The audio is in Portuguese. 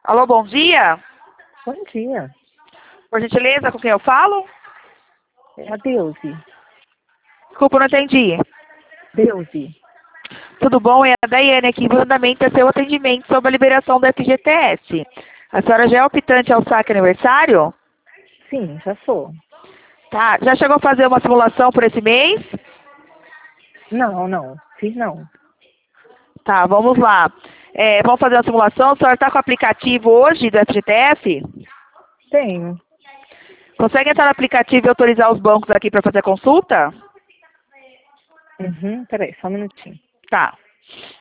Alô, bom dia. Bom dia. Por gentileza, com quem eu falo? É a Deuse. Desculpa, não entendi. Deuse. Tudo bom? É a Daiane aqui, mandamento é seu atendimento sobre a liberação do FGTS. A senhora já é optante ao saque aniversário? Sim, já sou. Tá. Já chegou a fazer uma simulação por esse mês? Não. Fiz não. Tá, vamos lá. Vamos fazer uma simulação. A senhora está com o aplicativo hoje do FGTS? Tenho. Consegue entrar no aplicativo e autorizar os bancos aqui para fazer a consulta? Peraí, só um minutinho. Tá.